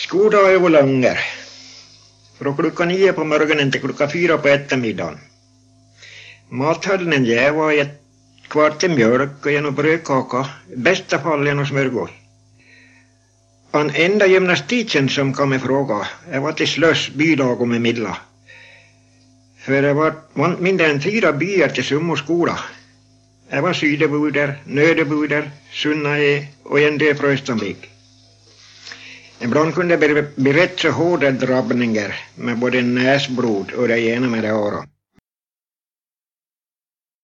God dag över Langer. Från klockan 9 på morgonen till klockan 4 på eftermiddagen. Mathållningen jag var ett kvart mjölk och en brödkaka, i bästa fall en smörgås. Den enda gymnastiken som kom med fråga, jag var till slöss bylag med middag. För det var mindre än 4 byar till Summoskola. Jag var Sydebuder, Nödebuder, Sunnae och en del från Östanvik. Ibland kunde det bli rätt så hårda drabbningar med både näsblod och det ena med det andra.